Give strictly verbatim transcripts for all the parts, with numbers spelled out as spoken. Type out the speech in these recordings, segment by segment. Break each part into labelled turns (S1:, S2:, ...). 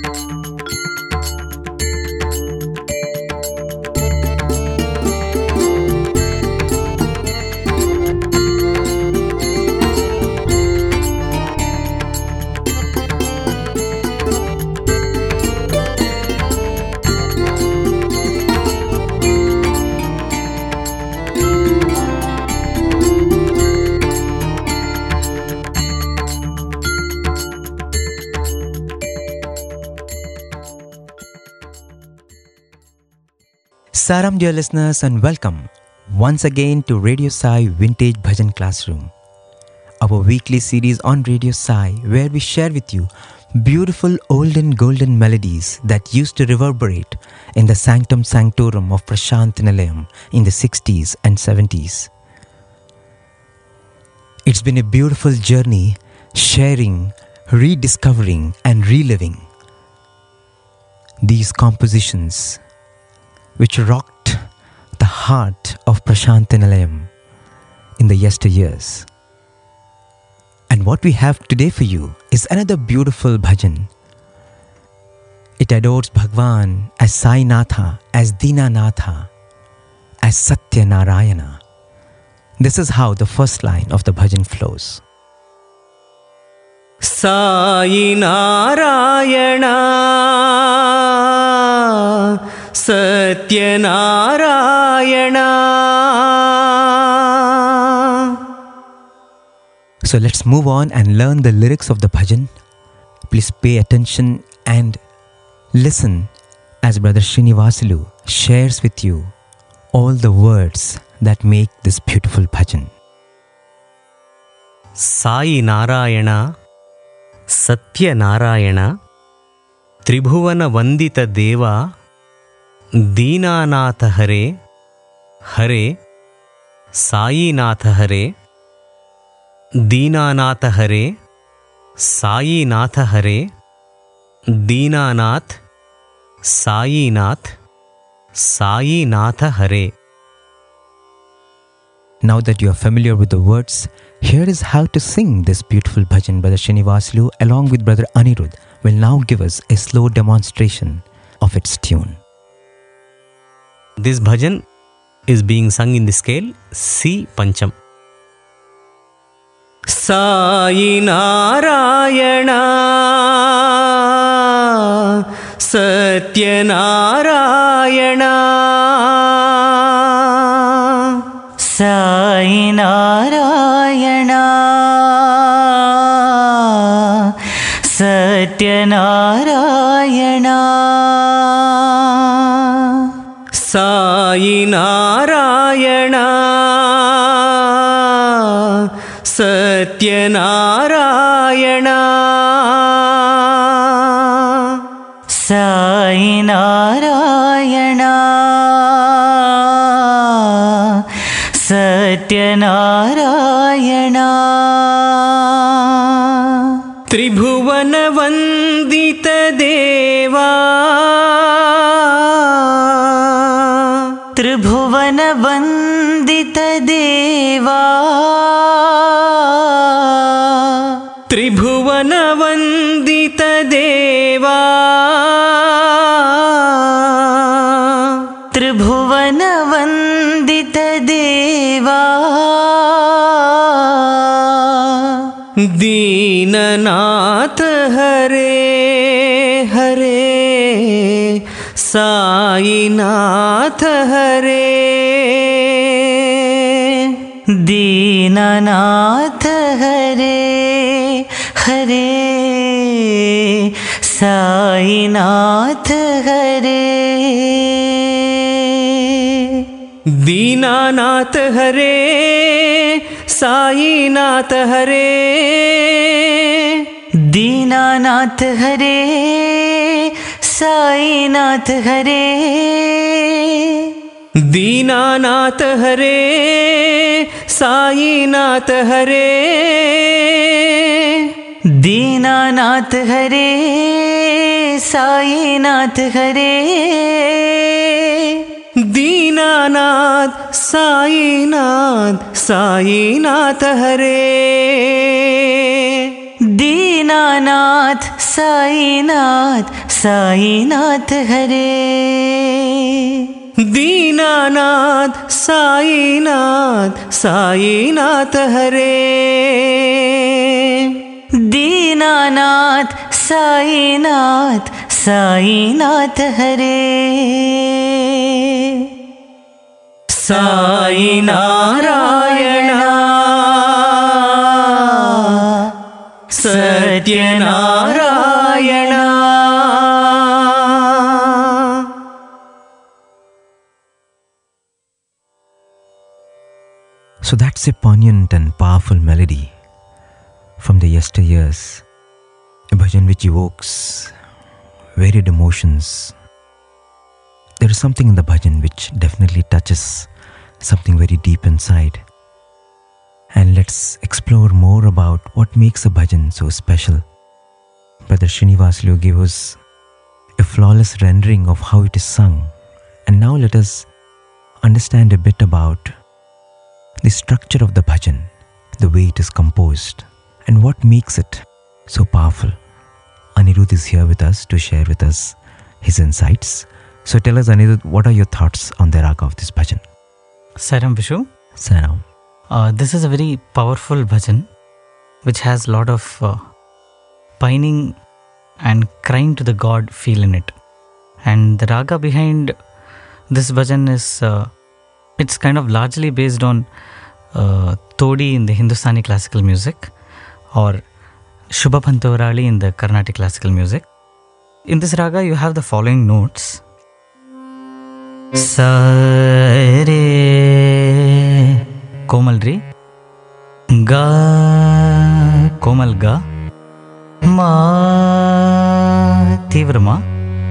S1: Saram dear listeners, and welcome once again to Radio Sai Vintage Bhajan Classroom, our weekly series on Radio Sai where we share with you beautiful olden golden melodies that used to reverberate in the sanctum sanctorum of Prashant Nilayam in the sixties and seventies. It's been a beautiful journey sharing, rediscovering and reliving these compositions which rocked the heart of Prashant Nilayam in the yesteryears. And what we have today for you is another beautiful bhajan. It adores Bhagwan as Sai Natha, as Dinanatha, as Satya Narayana. This is how the first line of the bhajan flows.
S2: Sai Narayana, Satya Narayana.
S1: So let's move on and learn the lyrics of the bhajan. Please pay attention and listen as Brother Srinivasulu shares with you all the words that make this beautiful bhajan.
S2: Sai Narayana, Satya Narayana, Tribhuvana Vandita Deva, Dinanatha Hare, Hare, Sai Natha Hare, Dinanatha Hare, Sai Natha Hare, Dinanath, Sai Nath, Sai Natha Hare.
S1: Now that you are familiar with the words, here is how to sing this beautiful bhajan. Brother Srinivasulu along with Brother Anirudh will now give us a slow demonstration of its tune.
S2: This bhajan is being sung in the scale C Pancham. Sai Narayana, Satya Narayana,
S3: Sai Narayana, Satya Narayana,
S2: Sai Narayana, Satya Narayana,
S3: Sai Narayana, Satya Narayana.
S2: Tribhuvana Vandita Deva,
S3: Tribhuvana Vandita Deva,
S2: Tribhuvana Vandita Deva,
S3: Tribhuvana Vandita Deva,
S2: Dinanath Hare, Hare, Sai Nath Hare,
S3: Dinanath Hare, Hare, Sai Nath Hare,
S2: Dinanath Hare, Sai Nath Hare,
S3: Dinanath Hare, Sai Nath Hare,
S2: Dinanath Hare, Sai Nath Hare,
S3: Dinanath Hare, Sai Nath Hare,
S2: Dinanath, Sai Nath, Sai Nath Hare,
S3: Dinanath, Sainath Sainath Hare
S2: Dinanath Sainath Sainath Hare
S3: Dinanath Sainath Sainath Hare
S2: Sai Narayan Satyanarayan.
S1: So that's a poignant and powerful melody from the yesteryears, a bhajan which evokes varied emotions. There is something in the bhajan which definitely touches something very deep inside. And let's explore more about what makes a bhajan so special. Brother Srinivas gave us a flawless rendering of how it is sung. And now let us understand a bit about the structure of the bhajan, the way it is composed, and what makes it so powerful. Anirudh is here with us to share with us his insights. So tell us, Anirudh, what are your thoughts on the raga of this bhajan?
S2: Saram Vishu.
S1: Saram.
S2: Uh, this is a very powerful bhajan which has a lot of uh, pining and crying to the God feel in it. And the raga behind this bhajan is, uh, it's kind of largely based on uh, Todi in the Hindustani classical music or Shubha Pantavarali in the Carnatic classical music. In this raga you have the following notes. Sa re Komal Re, Ga Komal Ga, Ma Tivra Ma,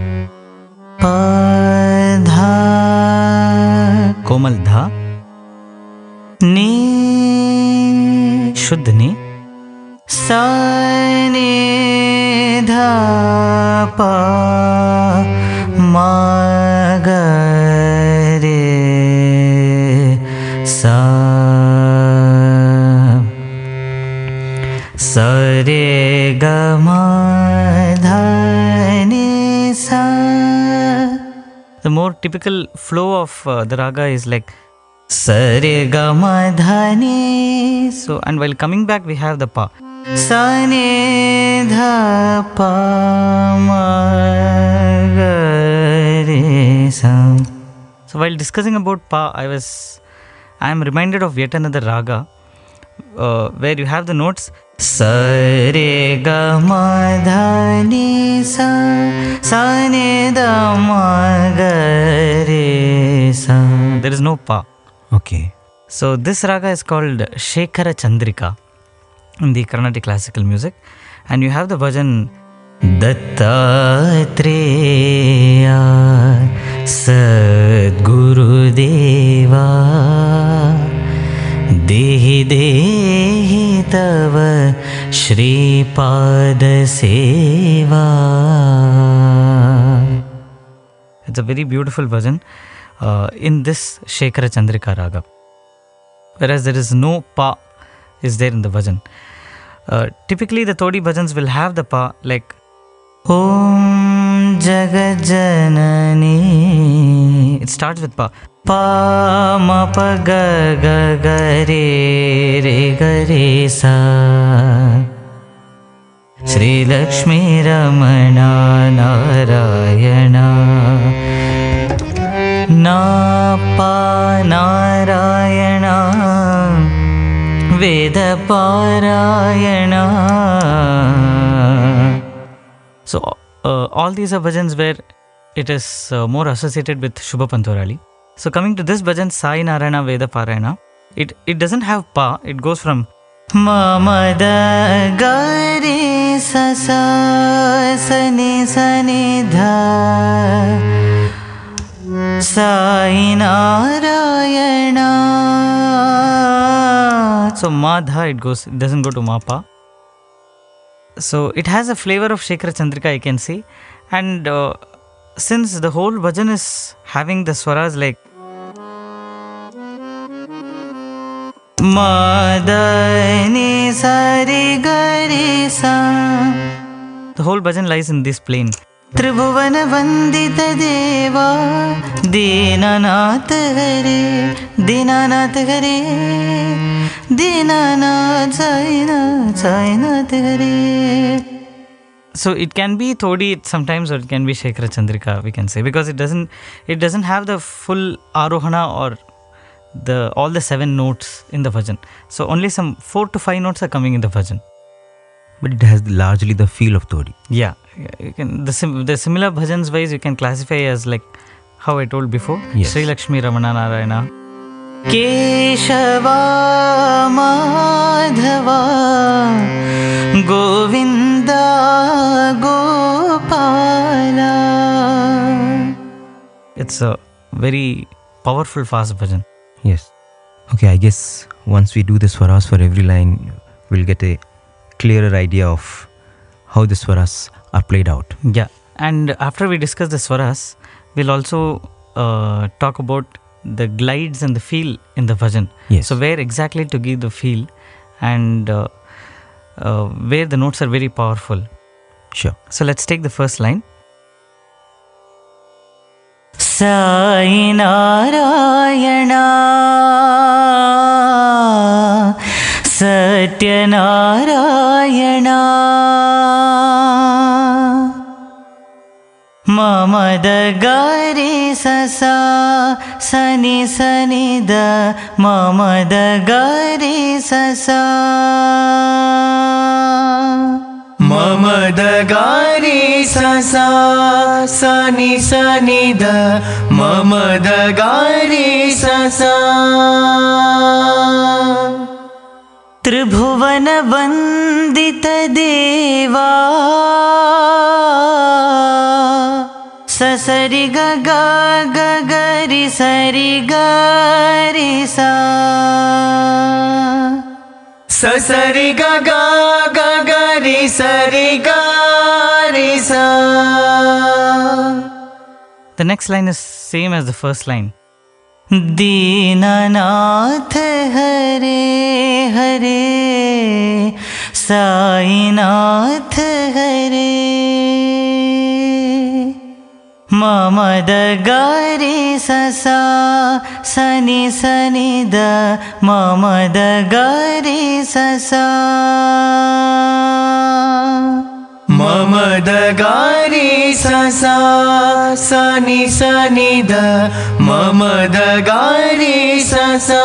S2: Pa Dha Komal Dha, Ni Shuddh Ni, Sa Ni Dha Pa Ma Ga Re Sa Sa Re Ga Ma Dha Ni Sa. The more typical flow of uh, the raga is like Sa Re Ga Ma Dha Ni. So, and while coming back we have the Pa. Sa Ni Dha Pa Ma Ga Re Sa. So while discussing about Pa, I was I am reminded of yet another raga uh, where you have the notes Sa Re Ga Ma Dha Ni Sa Sa Ni Dha Ma Ga Re Sa. There is no Pa.
S1: Okay.
S2: So this raga is called Shekhara Chandrika in the Carnatic classical music, and you have the bhajan Dattatreya Sadguru Deva Dehi Dehi Tava Shri Pada Seva. It's a very beautiful bhajan uh, in this Shekhara Chandrika raga, whereas there is no Pa is there in the bhajan. Uh, typically the Todi bhajans will have the Pa like Om Jagat Janani. It starts with Pa. Pa ma pa ga ga ga re re ga re sa. Shri Lakshmi Ramana Narayana Na Pa Narayana Veda Parayana. So uh, all these are bhajans where it is uh, more associated with Shubha Pantavarali. So coming to this bhajan Sai Narayana Veda Parayana, it, it doesn't have Pa, it goes from Ma Ma Da Ga Re Sa Sa Sa Ni Sa Ni Dha Sai Narayana. So Ma Dha it goes, it doesn't go to Ma Pa. So it has a flavor of Shekhara Chandrika, I can see. And uh, since the whole bhajan is having the swaras like Ma Da Ni Sa Re Ga Re Sa the whole bhajan lies in this plane.
S3: त्रिभुवन वंदित देवा दीनानाथ हरे दीनानाथ हरे दीनानाथ साईनाथ साईनाथ हरे.
S2: So it can be Todi sometimes, or it can be Shekhara Chandrika, we can say, because it doesn't it doesn't have the full Arohana or the all the seven notes in the bhajan. So only some four to five notes are coming in the bhajan.
S1: But it has largely the feel of Todi.
S2: Yeah, you can the sim, the similar bhajans wise you can classify as like how I told before.
S1: Yes.
S2: Sri Lakshmi Ramana Narayana.
S3: Keshwa Madhava Govinda Gopala.
S2: It's a very powerful fast bhajan.
S1: Yes. Okay, I guess once we do the swaras for every line, we'll get a clearer idea of how the swaras are played out.
S2: Yeah, and after we discuss the swaras, we'll also uh, talk about the glides and the feel in the bhajan.
S1: Yes.
S2: So where exactly to give the feel, and uh, uh, where the notes are very powerful.
S1: Sure.
S2: So let's take the first line.
S3: Sai Narayan Satya Narayan ममद गारे ससा सनि सनि the ममद गारे ससा ममद गारे ससा सनि सनि द ममद गारे ससा. त्रिभुवन वंदित देवा ससरि ग ग ग गरि सरि गरि सा ससरि ग ग ग गरि सरि गरि सा.
S2: The next line is same as the first line.
S3: Dinanath Hare Hare Sainath हरे ममद गारे ससा सनि सनि द ममद गारे ससा ममद गारे ससा सनि सनि द ममद गारे ससा.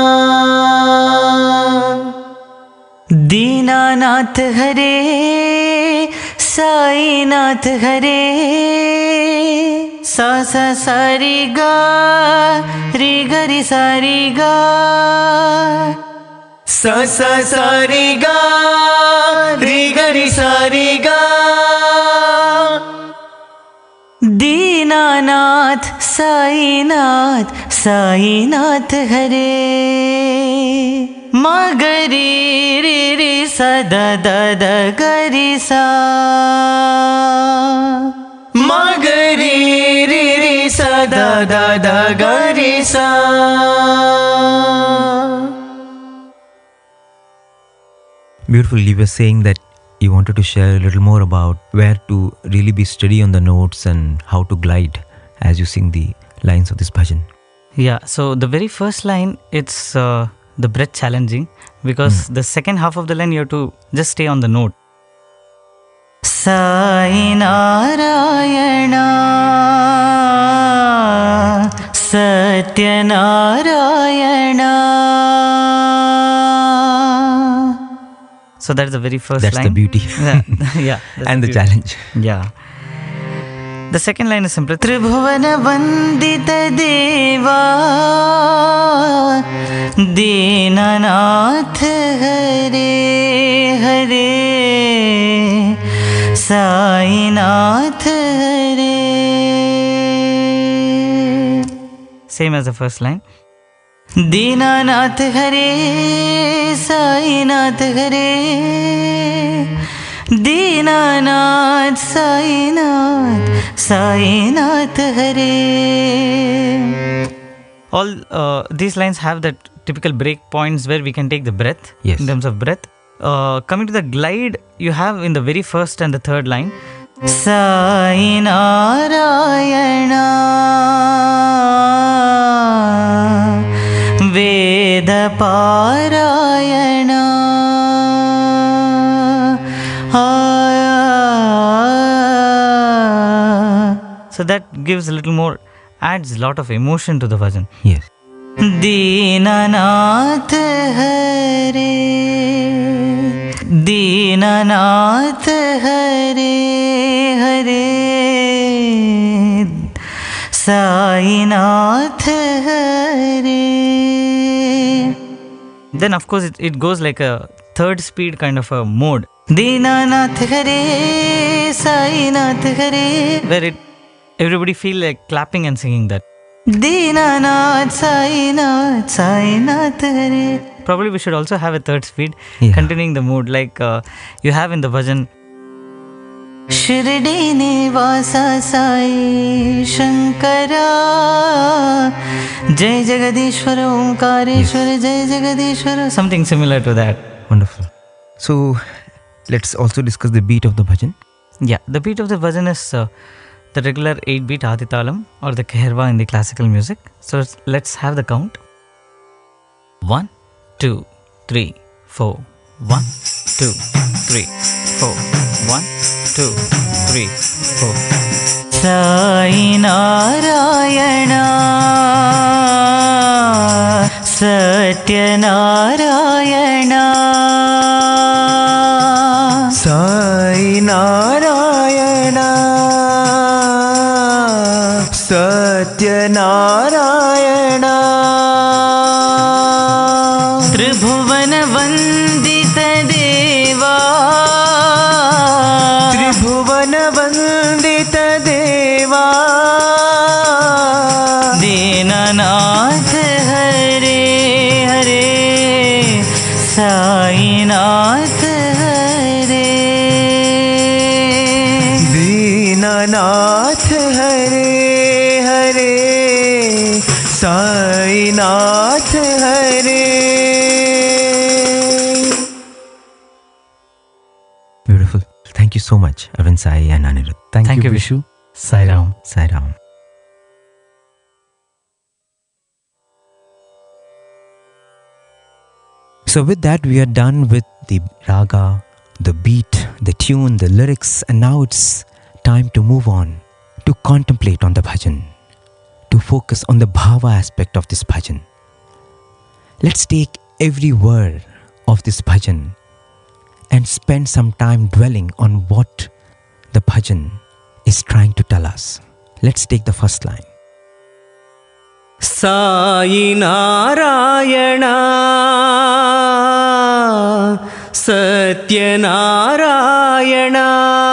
S3: दीनानाथ हरे साईनाथ हरे सा सा सा रि ग रि ग रि सा रि ग सा सा सा रि ग रि ग रि सा रि ग. दीनानाथ साईनाथ साईनाथ हरे मगरी रि रि सा द द द गरि सा मगरी रि रि सा द द द गरि सा.
S1: Beautiful. You were saying that you wanted to share a little more about where to really be steady on the notes and how to glide as you sing the lines of this bhajan.
S2: Yeah, so the very first line, it's uh, the breath challenging, because mm. the second half of the line you have to just stay on the note.
S3: Sai Narayana Satya Narayana.
S2: So that's the very first
S1: that's
S2: line.
S1: The beauty.
S2: Yeah, yeah
S1: and the,
S2: the
S1: challenge.
S2: Yeah. The second line is simply
S3: Tribhuvan Vandita Deva Dinanath Hare Hare Sainath Hare.
S2: Same as the first line.
S3: Dinanath Hare Sainath Hare Dinanath Sainath Sainath Hare.
S2: All uh, these lines have that typical break points where we can take the breath.
S1: Yes.
S2: In terms of breath. uh, coming to the glide, you have in the very first and the third line,
S3: Sai Narayana Veda Parayana.
S2: So that gives a little more, adds a lot of emotion to the bhajan.
S1: Yes.
S3: Dinanath Hare, Dinanath Hare Hare, Sainath Hare.
S2: Then of course it, it goes like a third speed kind of a mode,
S3: Dinanath Hare, Sainath Hare,
S2: where it everybody feel like clapping and singing that.
S3: Dinanath, Sainath, Sainath Hare.
S2: Probably we should also have a third speed,
S1: Yeah.
S2: continuing the mood like uh, you have in the bhajan.
S3: Shirdi Nivasa Sai Shankara Jai Jagadishwara Omkareshwara Jai Jagadishwara.
S2: Something similar to that.
S1: Wonderful. So let's also discuss the beat of the bhajan.
S2: Yeah, the beat of the bhajan is uh, the regular eight beat Aditalam or the Keherva in the classical music. So let's have the count. One, two, three, four. One, two, three, four. One, two, three, four.
S3: Sai Narayana Satya Narayana
S1: Sai Narayana Satya Narayana
S3: Tribhuvana Vandita Deva
S1: Tribhuvana Vandita Deva
S3: Dinanath Hare Hare Sainath Hare
S1: Dinanath Hare Hare Sainath Hare. Beautiful. Thank you so much, Arvind Sai and Anirudh. Thank,
S2: Thank
S1: you,
S2: you,
S1: Vishu.
S2: Sai Ram.
S1: Sai Ram. So with that, we are done with the raga, the beat, the tune, the lyrics, and now it's time to move on, to contemplate on the bhajan, to focus on the bhava aspect of this bhajan. Let's take every word of this bhajan and spend some time dwelling on what the bhajan is trying to tell us. Let's take the first line.
S3: Sai Narayana Satya Narayana.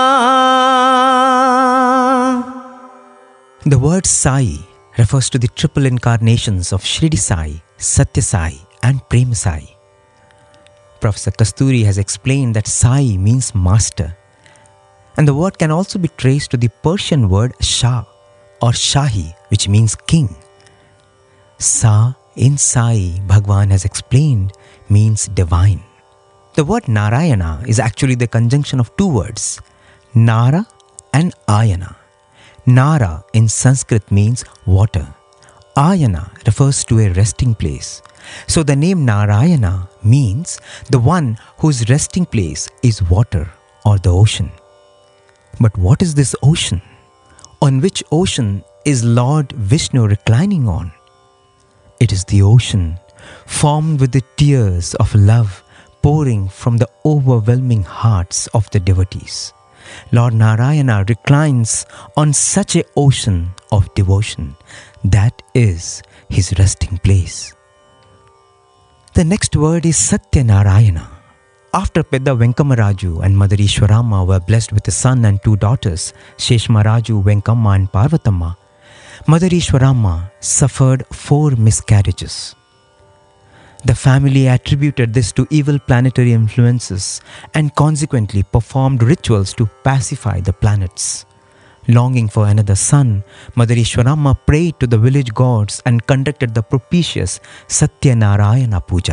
S1: The word Sai refers to the triple incarnations of Shirdi Sai, Satya Sai, and Prema Sai. Professor Kasturi has explained that Sai means master, and the word can also be traced to the Persian word Shah or Shahi, which means king. Sa in Sai, Bhagwan has explained, means divine. The word Narayana is actually the conjunction of two words, Nara and Ayana. Nara in Sanskrit means water. Ayana refers to a resting place. So the name Narayana means the one whose resting place is water or the ocean. But what is this ocean? On which ocean is Lord Vishnu reclining on? It is the ocean formed with the tears of love pouring from the overwhelming hearts of the devotees. Lord Narayana reclines on such an ocean of devotion. That is his resting place. The next word is Satya Narayana. After Pedda Venkamaraju and Mother Ishwarama were blessed with a son and two daughters, Sheshmaraju, Venkamma and Parvatamma, Mother Ishwarama suffered four miscarriages. The family attributed this to evil planetary influences and consequently performed rituals to pacify the planets. Longing for another son, Mother Ishwarama prayed to the village gods and conducted the propitious Satya Narayana Puja.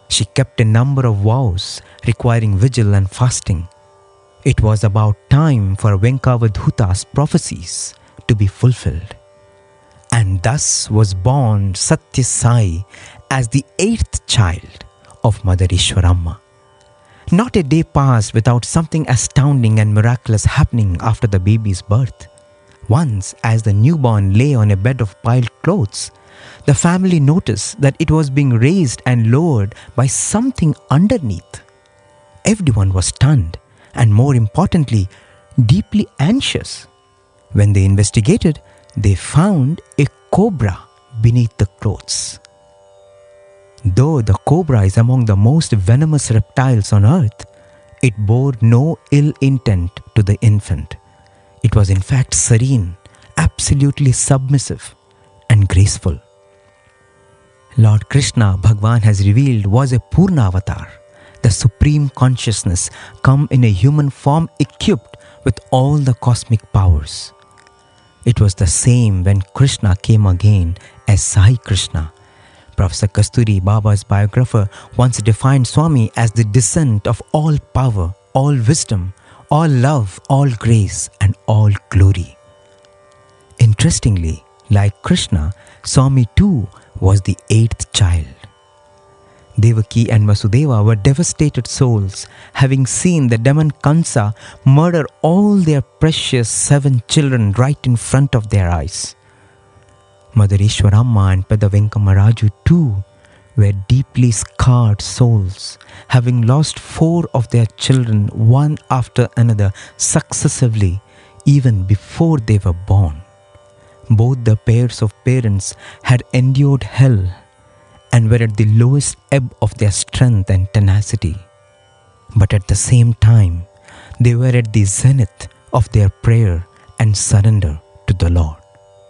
S1: She kept a number of vows requiring vigil and fasting. It was about time for Venkavadhuta's prophecies to be fulfilled. And thus was born Satya Sai as the eighth child of Mother Ishwaramma. Not a day passed without something astounding and miraculous happening after the baby's birth. Once, as the newborn lay on a bed of piled clothes, the family noticed that it was being raised and lowered by something underneath. Everyone was stunned and, more importantly, deeply anxious. When they investigated, they found a cobra beneath the clothes. Though the cobra is among the most venomous reptiles on earth, it bore no ill intent to the infant. It was in fact serene, absolutely submissive and graceful. Lord Krishna, Bhagwan has revealed, was a Purna avatar, the supreme consciousness come in a human form equipped with all the cosmic powers. It was the same when Krishna came again as Sai Krishna. Professor Kasturi, Baba's biographer, once defined Swami as the descent of all power, all wisdom, all love, all grace, and all glory. Interestingly, like Krishna, Swami too was the eighth child. Devaki and Vasudeva were devastated souls, having seen the demon Kansa murder all their precious seven children right in front of their eyes. Mother Ishwaramma and Pada Venkamaraju too were deeply scarred souls, having lost four of their children one after another successively even before they were born. Both the pairs of parents had endured hell and were at the lowest ebb of their strength and tenacity. But at the same time, they were at the zenith of their prayer and surrender to the Lord.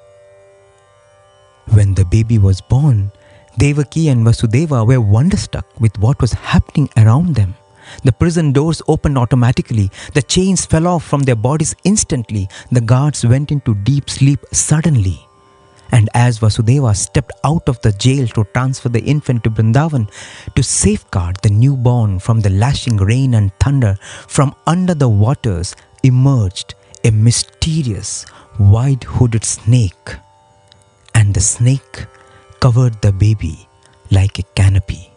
S1: When the baby was born, Devaki and Vasudeva were wonderstruck with what was happening around them. The prison doors opened automatically. The chains fell off from their bodies instantly. The guards went into deep sleep suddenly. And as Vasudeva stepped out of the jail to transfer the infant to Vrindavan to safeguard the newborn from the lashing rain and thunder, from under the waters emerged a mysterious wide-hooded snake. And the snake covered the baby like a canopy.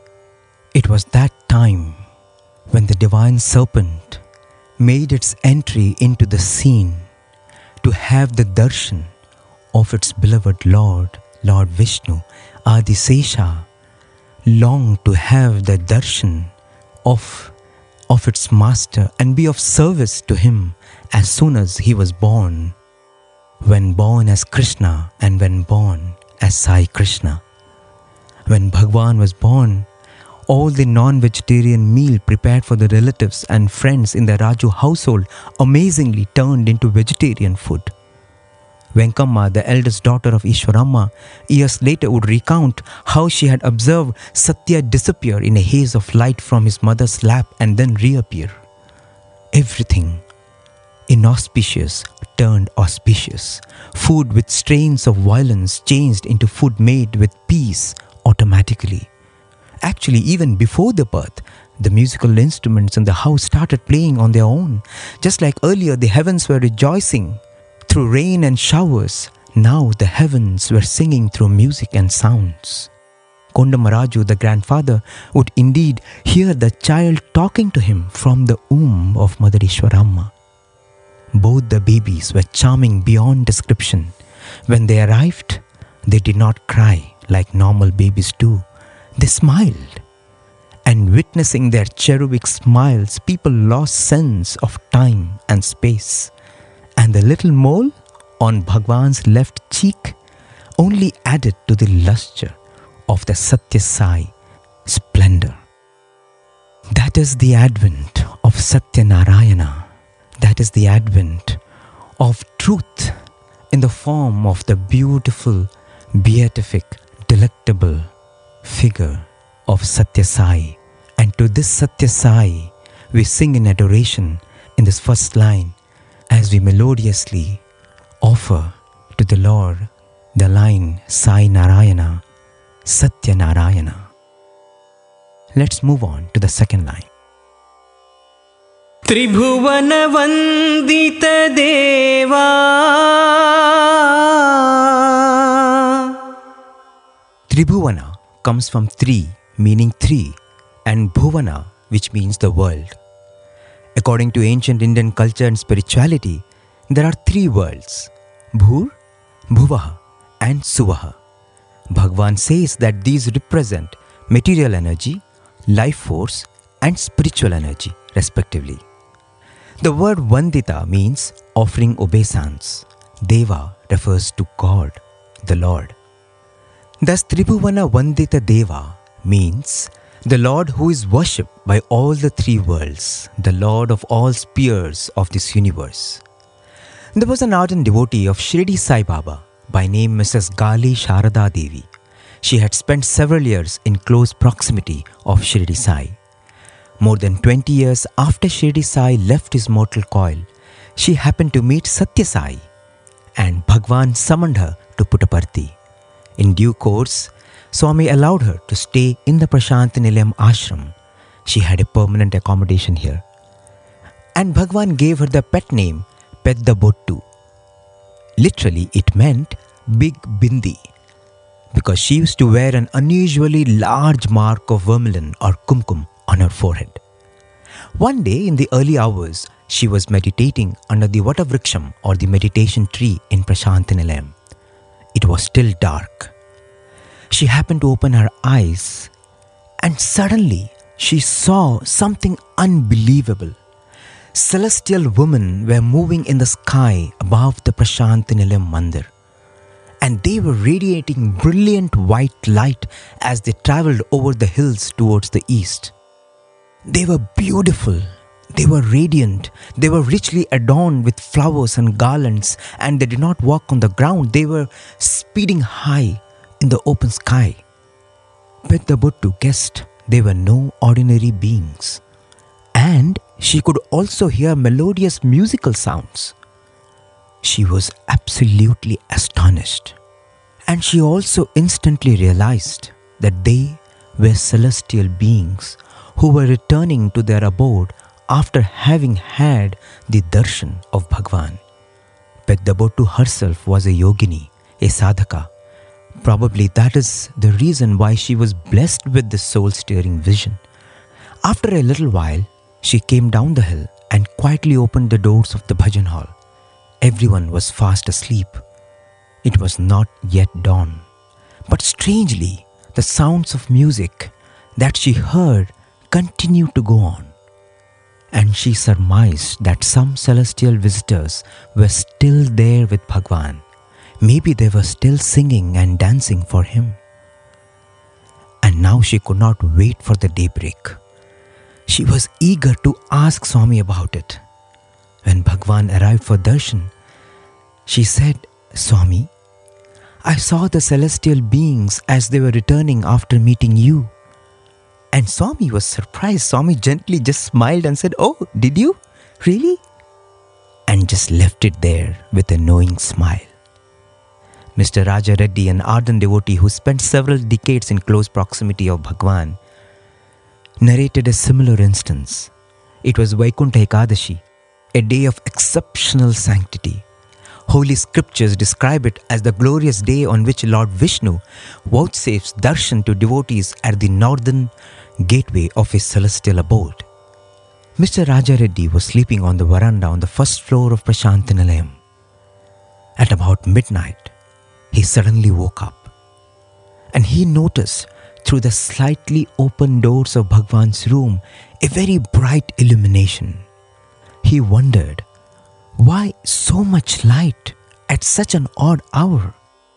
S1: It was that time when the divine serpent made its entry into the scene to have the darshan of its beloved Lord, Lord Vishnu. Adisesha longed to have the darshan of, of its master and be of service to him as soon as he was born. When born as Krishna and when born as Sai Krishna. When Bhagwan was born, all the non-vegetarian meal prepared for the relatives and friends in the Raju household amazingly turned into vegetarian food. Venkamma, the eldest daughter of Ishwaramma, years later would recount how she had observed Satya disappear in a haze of light from his mother's lap and then reappear. Everything inauspicious turned auspicious. Food with strains of violence changed into food made with peace automatically. Actually, even before the birth, the musical instruments in the house started playing on their own. Just like earlier the heavens were rejoicing through rain and showers, now the heavens were singing through music and sounds. Kondamaraju, the grandfather, would indeed hear the child talking to him from the womb of Mother Ishwaramma. Both the babies were charming beyond description. When they arrived, they did not cry like normal babies do. They smiled. And witnessing their cherubic smiles, people lost sense of time and space. And the little mole on Bhagwan's left cheek only added to the lustre of the Satya Sai splendor. That is the advent of Satya Narayana. That is the advent of truth in the form of the beautiful, beatific, delectable figure of Satya Sai. And to this Satya Sai, we sing in adoration in this first line as we melodiously offer to the Lord the line Sai Narayana, Satya Narayana. let's move on to the second line.
S3: त्रिभुवन वंदित देवा
S1: Tribhuvana comes from Tri, meaning three, and Bhuvana, which means the world. According to ancient Indian culture and spirituality, there are three worlds, Bhur, Bhuvaha and Suvaha. Bhagwan says that these represent material energy, life force and spiritual energy, respectively. The word Vandita means offering obeisance. Deva refers to God, the Lord. Thus, Tribhuvana Vandita Deva means the Lord who is worshipped by all the three worlds, the Lord of all spheres of this universe. There was an ardent devotee of Shirdi Sai Baba by name Missus Gali Sharada Devi. She had spent several years in close proximity of Shirdi Sai. More than twenty years after Shirdi Sai left his mortal coil, she happened to meet Satya Sai, and Bhagwan summoned her to Puttaparthi. In due course, Swami allowed her to stay in the Prashantinilayam ashram. She had a permanent accommodation here. And Bhagwan gave her the pet name Pedda Bottu. Literally, it meant big bindi, because she used to wear an unusually large mark of vermilion or kumkum on her forehead. One day in the early hours, she was meditating under the Vatavriksam or the meditation tree in Prashantinilayam. It was still dark. She happened to open her eyes, and suddenly she saw something unbelievable. Celestial women were moving in the sky above the Prashantinilayam Mandir, and they were radiating brilliant white light as they travelled over the hills towards the east. They were beautiful, they were radiant, they were richly adorned with flowers and garlands, and they did not walk on the ground, they were speeding high in the open sky. Pedda Bottu guessed they were no ordinary beings, and she could also hear melodious musical sounds. She was absolutely astonished, and she also instantly realized that they were celestial beings who were returning to their abode after having had the darshan of Bhagwan. Pedda Bottu herself was a yogini, a sadhaka. Probably that is the reason why she was blessed with this soul-stirring vision. After a little while, she came down the hill and quietly opened the doors of the bhajan hall. Everyone was fast asleep. It was not yet dawn. But strangely, the sounds of music that she heard continued to go on. And she surmised that some celestial visitors were still there with Bhagwan. Maybe they were still singing and dancing for him. And now she could not wait for the daybreak. She was eager to ask Swami about it. When Bhagwan arrived for darshan, she said, "Swami, I saw the celestial beings as they were returning after meeting you." And Swami was surprised. Swami gently just smiled and said, "Oh, did you? Really?" And just left it there with a knowing smile. Mister Raja Reddy, an ardent devotee who spent several decades in close proximity of Bhagwan, narrated a similar instance. It was Vaikuntha Ekadashi, a day of exceptional sanctity. Holy scriptures describe it as the glorious day on which Lord Vishnu vouchsafes darshan to devotees at the northern gateway of his celestial abode. Mister Raja Reddy was sleeping on the veranda on the first floor of Prashantinilayam. At about midnight, he suddenly woke up, and he noticed through the slightly open doors of Bhagwan's room a very bright illumination. He wondered, why so much light at such an odd hour?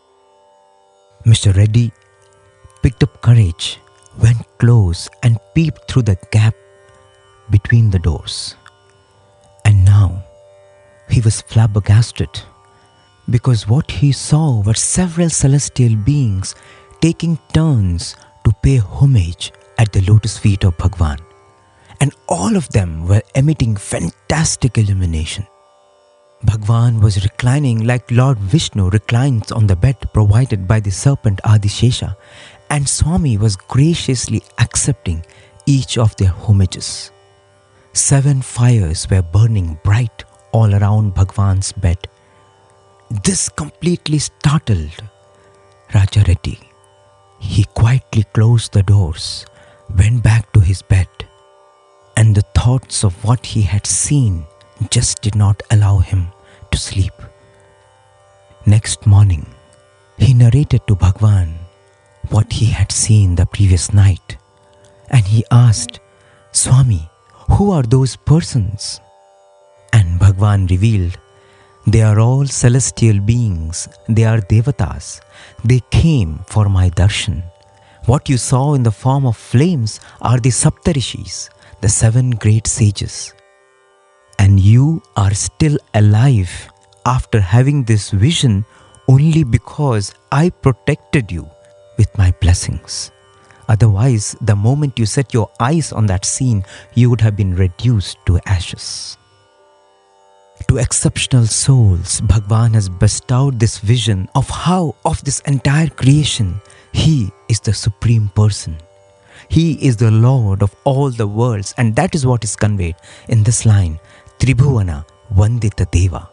S1: Mister Reddy picked up courage, went close and peeped through the gap between the doors. And now he was flabbergasted, because what he saw were several celestial beings taking turns to pay homage at the lotus feet of Bhagwan. And all of them were emitting fantastic illumination. Bhagwan was reclining like Lord Vishnu reclines on the bed provided by the serpent Adishesha, and Swami was graciously accepting each of their homages. Seven fires were burning bright all around Bhagwan's bed. This completely startled Raja Reddy. He quietly closed the doors, went back to his bed, and the thoughts of what he had seen just did not allow him to sleep. Next morning, he narrated to Bhagwan what he had seen the previous night, and he asked, "Swami, who are those persons?" And Bhagwan revealed, "They are all celestial beings. They are devatas. They came for my darshan. What you saw in the form of flames are the Saptarishis, the seven great sages. And you are still alive after having this vision only because I protected you with my blessings. Otherwise, the moment you set your eyes on that scene, you would have been reduced to ashes." To exceptional souls, Bhagwan has bestowed this vision of how, of this entire creation, He is the Supreme Person. He is the Lord of all the worlds, and that is what is conveyed in this line, Tribhuvana Vandita Deva.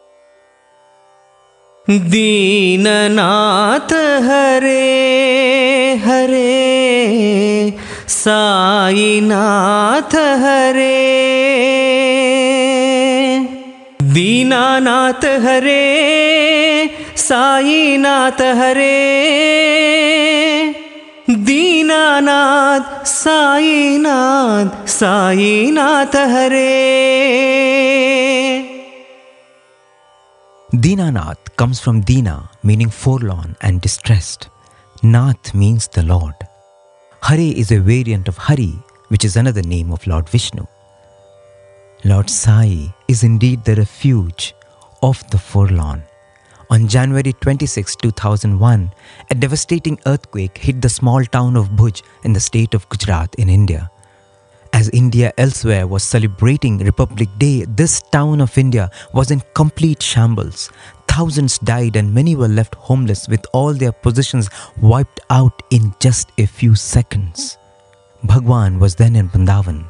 S3: Deenanath Hare Hare Sainath Hare Dinanath Hare Sainath Hare Dinanath Sainath Sainath Hare.
S1: Dinanath comes from Dina, meaning forlorn and distressed. Nath means the Lord. Hare is a variant of Hari, which is another name of Lord Vishnu. Lord Sai is indeed the refuge of the forlorn. On January twenty-sixth, two thousand one, a devastating earthquake hit the small town of Bhuj in the state of Gujarat in India. As India elsewhere was celebrating Republic Day, this town of India was in complete shambles. Thousands died and many were left homeless with all their possessions wiped out in just a few seconds. Bhagwan was then in Vrindavan.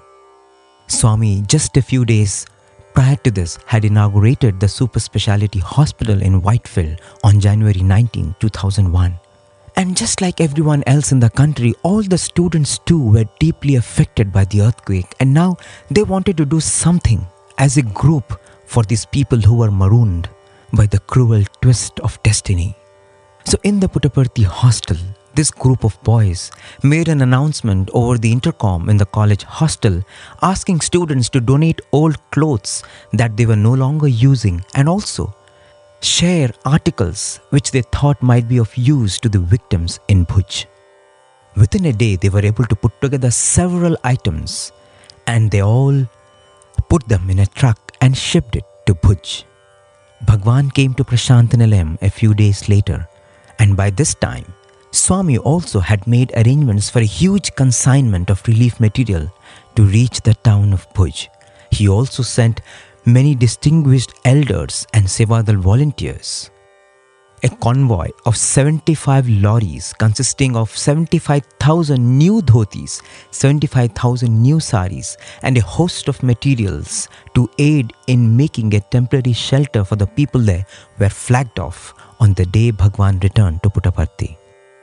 S1: Swami, just a few days prior to this, had inaugurated the super speciality hospital in Whitefield on January nineteenth, two thousand one. And just like everyone else in the country, all the students too were deeply affected by the earthquake, and now they wanted to do something as a group for these people who were marooned by the cruel twist of destiny. So in the Puttaparthi hostel, this group of boys made an announcement over the intercom in the college hostel asking students to donate old clothes that they were no longer using and also share articles which they thought might be of use to the victims in Bhuj. Within a day, they were able to put together several items and they all put them in a truck and shipped it to Bhuj. Bhagwan came to Prashantinilayam a few days later, and by this time, Swami also had made arrangements for a huge consignment of relief material to reach the town of Bhuj. He also sent many distinguished elders and Sevadal volunteers. A convoy of seventy-five lorries consisting of seventy-five thousand new dhotis, seventy-five thousand new saris and a host of materials to aid in making a temporary shelter for the people there were flagged off on the day Bhagwan returned to Puttaparthi.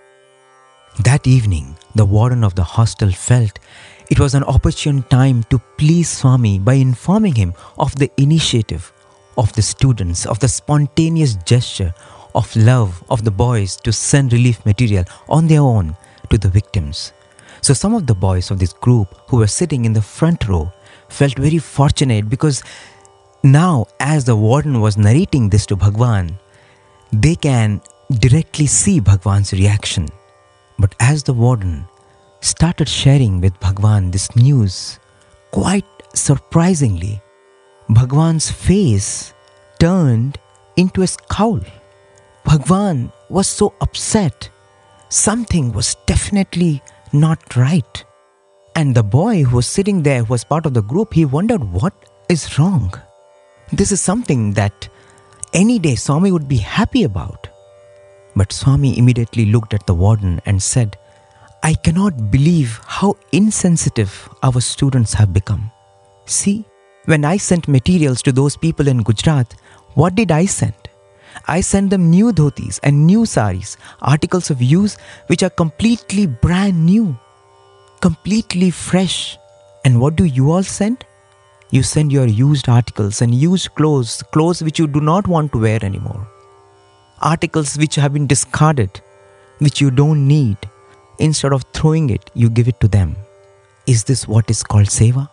S1: That evening, the warden of the hostel felt it was an opportune time to please Swami by informing him of the initiative of the students, of the spontaneous gesture of love of the boys to send relief material on their own to the victims. So some of the boys of this group who were sitting in the front row felt very fortunate because now as the warden was narrating this to Bhagwan, they can directly see Bhagwan's reaction. But as the warden started sharing with Bhagwan this news, quite surprisingly, Bhagwan's face turned into a scowl. Bhagwan was so upset. Something was definitely not right. And the boy who was sitting there, who was part of the group, he wondered what is wrong. This is something that any day Swami would be happy about. But Swami immediately looked at the warden and said, I cannot believe how insensitive our students have become. See, when I sent materials to those people in Gujarat, what did I send? I sent them new dhotis and new saris, articles of use which are completely brand new, completely fresh. And what do you all send? You send your used articles and used clothes, clothes which you do not want to wear anymore. Articles which have been discarded, which you don't need. Instead of throwing it, you give it to them. Is this what is called seva?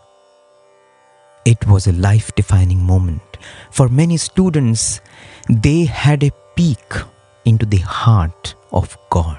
S1: It was a life-defining moment. For many students, they had a peek into the heart of God.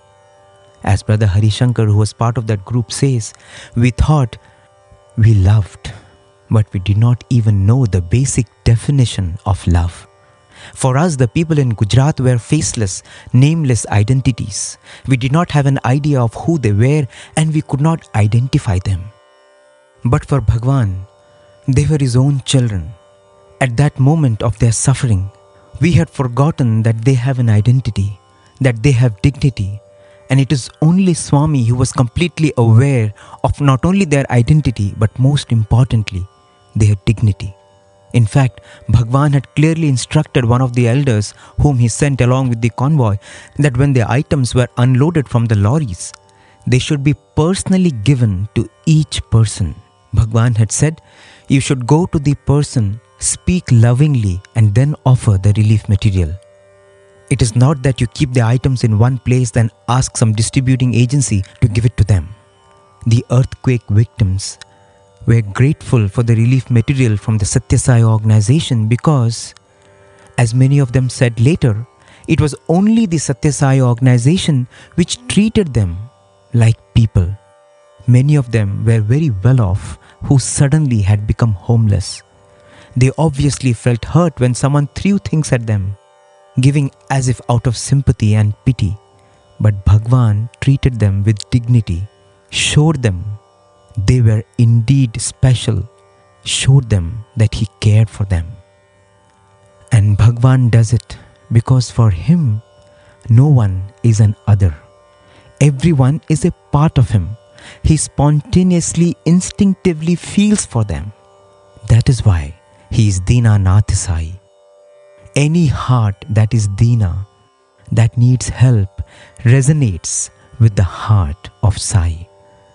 S1: As Brother Hari Shankar, who was part of that group, says, we thought we loved, but we did not even know the basic definition of love. For us, the people in Gujarat were faceless, nameless identities. We did not have an idea of who they were, and we could not identify them. But for Bhagwan, they were his own children. At that moment of their suffering, we had forgotten that they have an identity, that they have dignity. And it is only Swami who was completely aware of not only their identity, but most importantly, their dignity. In fact, Bhagwan had clearly instructed one of the elders whom he sent along with the convoy that when the items were unloaded from the lorries, they should be personally given to each person. Bhagwan had said, you should go to the person, speak lovingly, and then offer the relief material. It is not that you keep the items in one place then ask some distributing agency to give it to them. The earthquake victims were grateful for the relief material from the Satya Sai organization because, as many of them said later, it was only the Satya Sai organization which treated them like people. Many of them were very well off who suddenly had become homeless. They obviously felt hurt when someone threw things at them, giving as if out of sympathy and pity. But Bhagwan treated them with dignity, showed them they were indeed special, showed them that he cared for them. And Bhagwan does it because for him, no one is an other. Everyone is a part of him. He spontaneously, instinctively feels for them. That is why he is Dina Nath Sai. Any heart that is Dina, that needs help, resonates with the heart of Sai.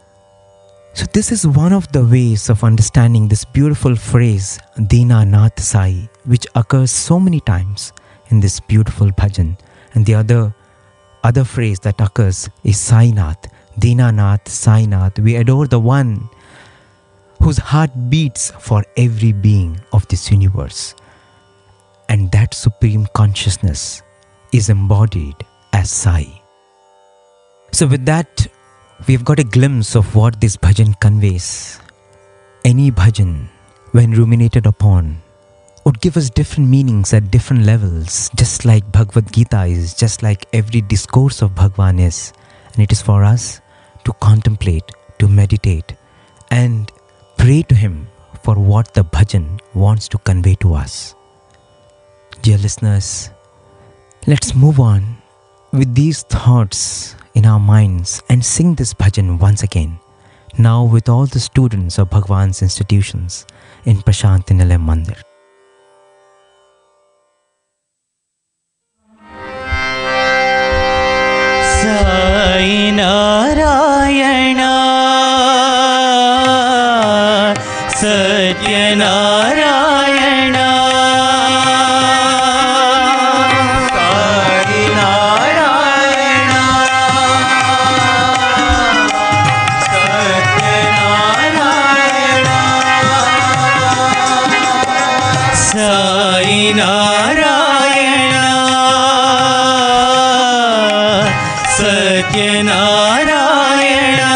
S1: So this is one of the ways of understanding this beautiful phrase, Dina Nath Sai, which occurs so many times in this beautiful bhajan. And the other, other phrase that occurs is Sai Nath, Dina Nath, Sai Nath. We adore the one whose heart beats for every being of this universe. And that supreme consciousness is embodied as Sai. So with that, we've got a glimpse of what this bhajan conveys. Any bhajan, when ruminated upon, would give us different meanings at different levels, just like Bhagavad Gita is, just like every discourse of Bhagwan is. And it is for us to contemplate, to meditate, and pray to him for what the bhajan wants to convey to us. Dear listeners, let's move on with these thoughts in our minds and sing this bhajan once again, now with all the students of Bhagwan's institutions in Prashanti Nilayam Mandir.
S3: Sai Narayana Satya Narayana Sai Narayana Satya Narayana Sai Narayana Satya Narayana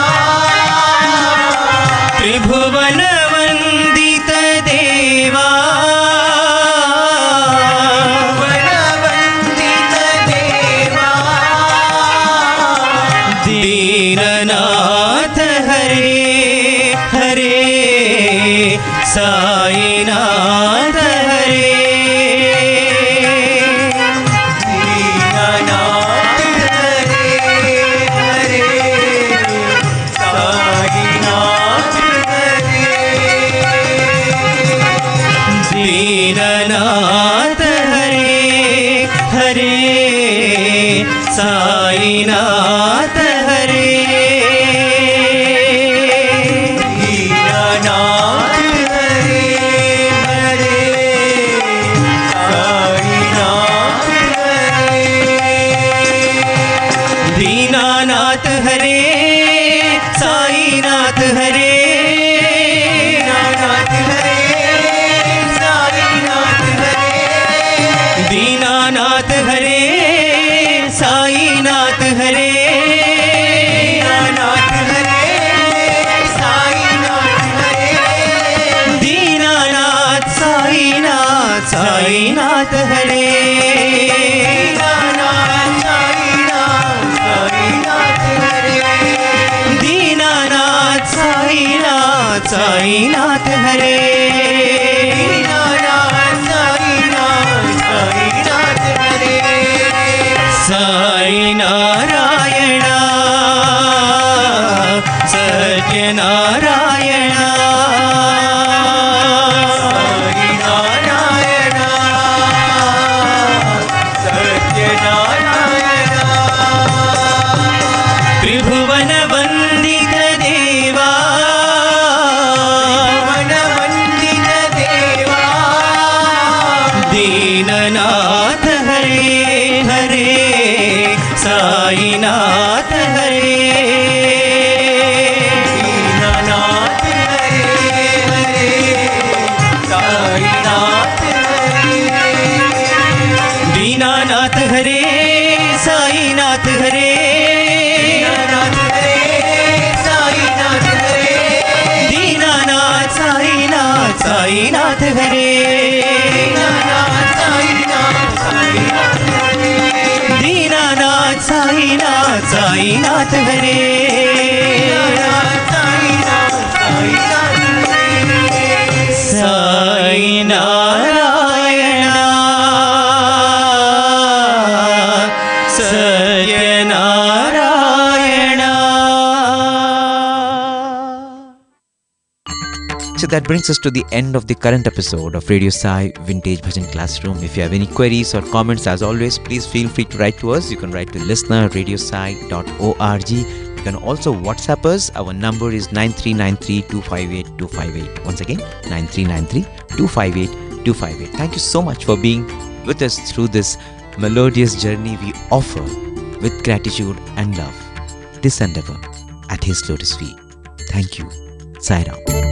S3: Tribhuvan Vandita Deva Sainath हरे दीनानाथ हरे हरे साईनाथ हरे दीनानाथ हरे हरे साईनाथ हरे दीनानाथ हरे साईनाथ हरे दीनानाथ हरे साईनाथ हरे दीनानाथ हरे साईनाथ हरे दीनानाथ साईनाथ साईनाथ हरे दीनानाथ साईनाथ साईनाथ हरे साई नारायण सत्य नारायण साई नारायण सत्य नारायण त्रिभुवन वंदित देवा त्रिभुवन वंदित देवा दीननाथ हरे हरे साईनाथ हरे दीनानाथ हरे हरे साईनाथ हरे दीनानाथ हरे साईनाथ हरे दीनानाथ हरे साईनाथ हरे दीनानाथ साईनाथ साईनाथ हरे दीनानाथ साईनाथ साईनाथ दीनानाथ साईनाथ साईनाथ हरे Sai Narayan Satya Narayan.
S1: So that brings us to the end of the current episode of Radio Sai Vintage Bhajan Classroom. If you have any queries or comments, as always, please feel free to write to us. You can write to listener at radiosai dot org. You can also WhatsApp us. Our number is nine three nine three two five eight two five eight. Once again, nine three nine three two five eight two five eight. Thank you so much for being with us through this melodious journey we offer with gratitude and love. This endeavor at His Lotus feet. Thank you. Sai Ram.